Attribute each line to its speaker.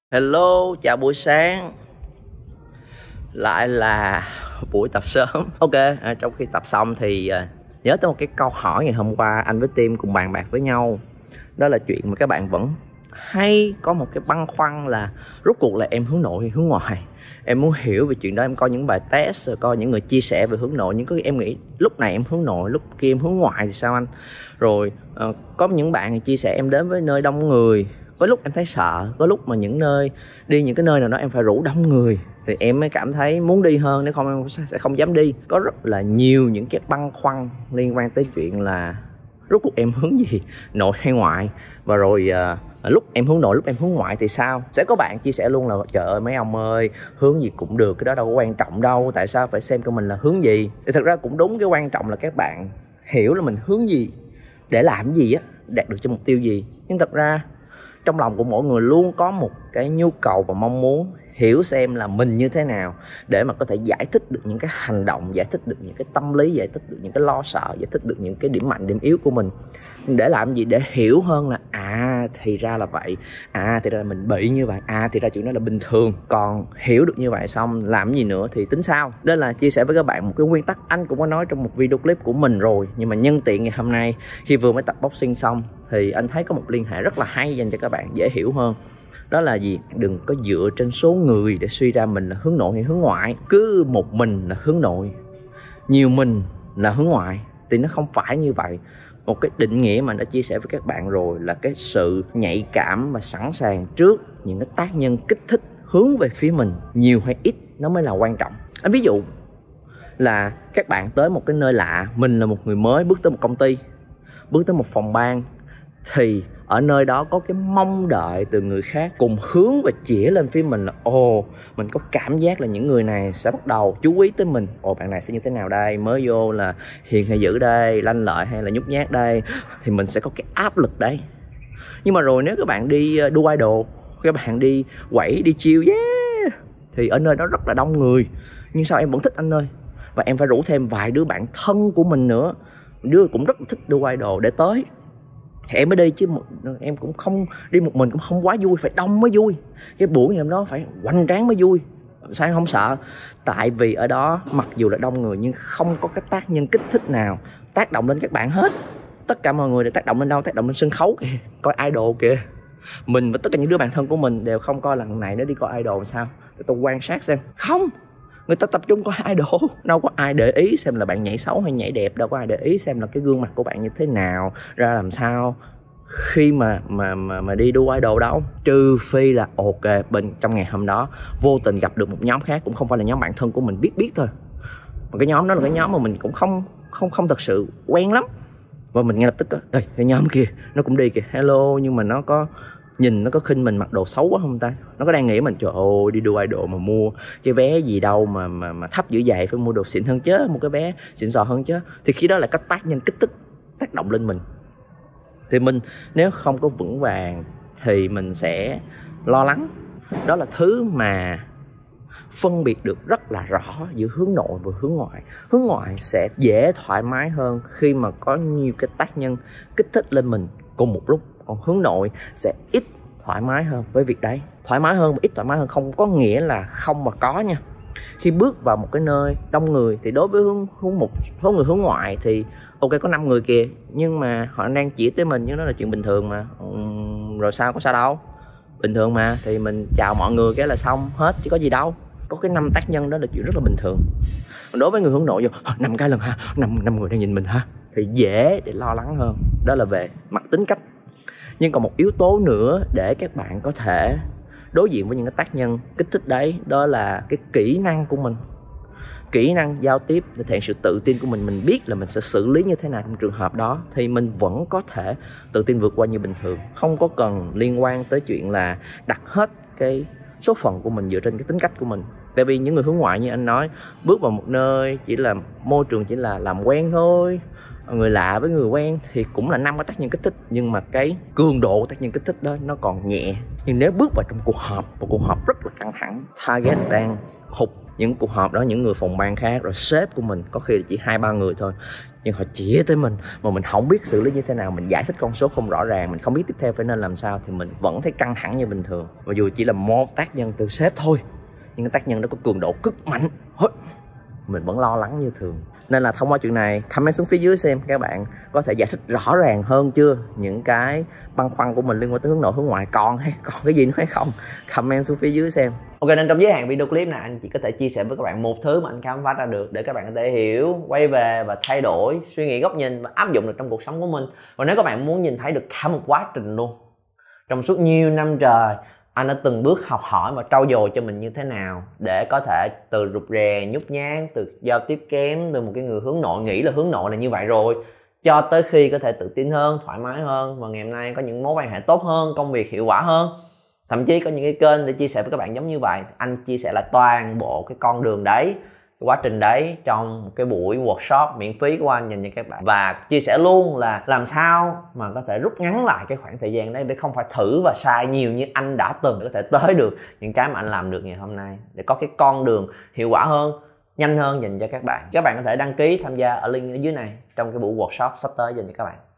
Speaker 1: Hello, chào buổi sáng. Lại là buổi tập sớm. Ok, trong khi tập xong thì nhớ tới một cái câu hỏi ngày hôm qua anh với team cùng bàn bạc với nhau. Đó là chuyện mà các bạn vẫn hay có một cái băn khoăn là rốt cuộc là em hướng nội hay hướng ngoại. Em muốn hiểu về chuyện đó, em coi những bài test rồi coi những người chia sẻ về hướng nội, nhưng có em nghĩ lúc này em hướng nội, lúc kia em hướng ngoại thì sao anh? Rồi có những bạn chia sẻ em đến với nơi đông người, có lúc em thấy sợ, có lúc mà những cái nơi nào đó em phải rủ đông người thì em mới cảm thấy muốn đi hơn, nếu không em sẽ không dám đi. Có rất là nhiều những cái băn khoăn liên quan tới chuyện là rốt cuộc em hướng gì, nội hay ngoại. Và rồi lúc em hướng nội, lúc em hướng ngoại thì sao? Sẽ có bạn chia sẻ luôn là trời ơi mấy ông ơi, hướng gì cũng được, cái đó đâu có quan trọng đâu, tại sao phải xem coi mình là hướng gì. Thì thật ra cũng đúng, cái quan trọng là các bạn hiểu là mình hướng gì, để làm gì á, đạt được cho mục tiêu gì. Nhưng thật ra trong lòng của mỗi người luôn có một cái nhu cầu và mong muốn hiểu xem là mình như thế nào, để mà có thể giải thích được những cái hành động, giải thích được những cái tâm lý, giải thích được những cái lo sợ, giải thích được những cái điểm mạnh, điểm yếu của mình. Để làm gì? Để hiểu hơn là thì ra là vậy, thì ra là mình bị như vậy, thì ra chuyện đó là bình thường. Còn hiểu được như vậy xong làm gì nữa thì tính sao. Đó là chia sẻ với các bạn một cái nguyên tắc anh cũng có nói trong một video clip của mình rồi, nhưng mà nhân tiện ngày hôm nay khi vừa mới tập boxing xong thì anh thấy có một liên hệ rất là hay dành cho các bạn dễ hiểu hơn. Đó là gì? Đừng có dựa trên số người để suy ra mình là hướng nội hay hướng ngoại. Cứ một mình là hướng nội, nhiều mình là hướng ngoại thì nó không phải như vậy. Một cái định nghĩa mà đã chia sẻ với các bạn rồi là cái sự nhạy cảm và sẵn sàng trước những cái tác nhân kích thích hướng về phía mình, nhiều hay ít nó mới là quan trọng. Anh ví dụ là các bạn tới một cái nơi lạ, mình là một người mới bước tới một công ty, bước tới một phòng ban, thì ở nơi đó có cái mong đợi từ người khác cùng hướng và chĩa lên phía mình là mình có cảm giác là những người này sẽ bắt đầu chú ý tới mình. Bạn này sẽ như thế nào đây, mới vô là hiền hay dữ đây, lanh lợi hay là nhút nhát đây, thì mình sẽ có cái áp lực đấy. Nhưng mà rồi nếu các bạn đi đua idol, các bạn đi quẩy, đi chill thì ở nơi đó rất là đông người, nhưng sao em vẫn thích anh ơi, và em phải rủ thêm vài đứa bạn thân của mình nữa, đứa cũng rất là thích đua idol để tới thì em mới đi, chứ em cũng không đi một mình cũng không quá vui, phải đông mới vui. Cái buổi ngày hôm đó phải hoành tráng mới vui. Sao em không sợ? Tại vì ở đó mặc dù là đông người nhưng không có cái tác nhân kích thích nào tác động lên các bạn hết. Tất cả mọi người đều tác động lên đâu? Tác động lên sân khấu kìa, coi idol kìa. Mình và tất cả những đứa bạn thân của mình đều không coi lần này nó đi coi idol sao, để tôi quan sát xem. Không, người ta tập trung coi idol, đâu có ai để ý xem là bạn nhảy xấu hay nhảy đẹp, đâu có ai để ý xem là cái gương mặt của bạn như thế nào, ra làm sao khi mà đi đua idol đâu. Trừ phi là bên trong ngày hôm đó vô tình gặp được một nhóm khác, cũng không phải là nhóm bạn thân của mình, biết thôi, mà cái nhóm đó là cái nhóm mà mình cũng không thật sự quen lắm, và mình ngay lập tức cái nhóm kia nó cũng đi kìa, hello, nhưng mà nó có nhìn, nó có khinh mình mặc đồ xấu quá không ta? Nó có đang nghĩ mình trời ơi đi đua idol mà mua cái vé gì đâu mà thấp dữ vậy, phải mua đồ xịn hơn chứ, mua cái vé xịn sò hơn chứ. Thì khi đó là các tác nhân kích thích tác động lên mình, thì mình nếu không có vững vàng thì mình sẽ lo lắng. Đó là thứ mà phân biệt được rất là rõ giữa hướng nội và hướng ngoại. Hướng ngoại sẽ dễ thoải mái hơn khi mà có nhiều cái tác nhân kích thích lên mình cùng một lúc, còn hướng nội sẽ ít thoải mái hơn với việc đấy. Thoải mái hơn và ít thoải mái hơn không có nghĩa là không mà có nha. Khi bước vào một cái nơi đông người thì đối với một số người hướng ngoại thì ok, có 5 người kìa, nhưng mà họ đang chỉ tới mình, nhưng đó là chuyện bình thường mà. Rồi sao, có sao đâu, bình thường mà, thì mình chào mọi người cái là xong hết chứ có gì đâu. Có cái 5 tác nhân đó là chuyện rất là bình thường. Còn đối với người hướng nội vô 5 cái lần ha, 5 người đang nhìn mình ha, thì dễ để lo lắng hơn. Đó là về mặt tính cách. Nhưng còn một yếu tố nữa để các bạn có thể đối diện với những cái tác nhân kích thích đấy, đó là cái kỹ năng của mình, kỹ năng giao tiếp, để thể hiện sự tự tin của mình. Mình biết là mình sẽ xử lý như thế nào trong trường hợp đó, thì mình vẫn có thể tự tin vượt qua như bình thường, không có cần liên quan tới chuyện là đặt hết cái số phận của mình dựa trên cái tính cách của mình. Tại vì những người hướng ngoại như anh nói, bước vào một nơi chỉ là môi trường, chỉ là làm quen thôi, người lạ với người quen thì cũng là 5 cái tác nhân kích thích, nhưng mà cái cường độ tác nhân kích thích đó nó còn nhẹ. Nhưng nếu bước vào trong cuộc họp, một cuộc họp rất là căng thẳng, target đang hụt những cuộc họp đó những người phòng ban khác, rồi sếp của mình có khi là chỉ 2-3 người thôi, nhưng họ chỉ tới mình mà mình không biết xử lý như thế nào, mình giải thích con số không rõ ràng, mình không biết tiếp theo phải nên làm sao, thì mình vẫn thấy căng thẳng như bình thường. Và dù chỉ là một tác nhân từ sếp thôi, nhưng cái tác nhân đó có cường độ cực mạnh, mình vẫn lo lắng như thường. Nên là thông qua chuyện này, comment xuống phía dưới xem các bạn có thể giải thích rõ ràng hơn chưa, những cái băn khoăn của mình liên quan tới hướng nội hướng ngoại còn cái gì nữa hay không, comment xuống phía dưới xem. Ok, nên trong giới hạn video clip này anh chỉ có thể chia sẻ với các bạn một thứ mà anh khám phá ra được để các bạn có thể hiểu, quay về và thay đổi suy nghĩ, góc nhìn và áp dụng được trong cuộc sống của mình. Và nếu các bạn muốn nhìn thấy được cả một quá trình luôn, trong suốt nhiều năm trời anh đã từng bước học hỏi và trau dồi cho mình như thế nào để có thể từ rụt rè, nhút nhát, từ giao tiếp kém, từ một cái người hướng nội nghĩ là hướng nội là như vậy rồi, cho tới khi có thể tự tin hơn, thoải mái hơn, và ngày hôm nay có những mối quan hệ tốt hơn, công việc hiệu quả hơn, thậm chí có những cái kênh để chia sẻ với các bạn giống như vậy. Anh chia sẻ là toàn bộ cái con đường đấy, cái quá trình đấy trong một cái buổi workshop miễn phí của anh dành cho các bạn, và chia sẻ luôn là làm sao mà có thể rút ngắn lại cái khoảng thời gian đấy để không phải thử và sai nhiều như anh đã từng, để có thể tới được những cái mà anh làm được ngày hôm nay, để có cái con đường hiệu quả hơn, nhanh hơn dành cho các bạn. Các bạn có thể đăng ký tham gia ở link ở dưới này trong cái buổi workshop sắp tới dành cho các bạn.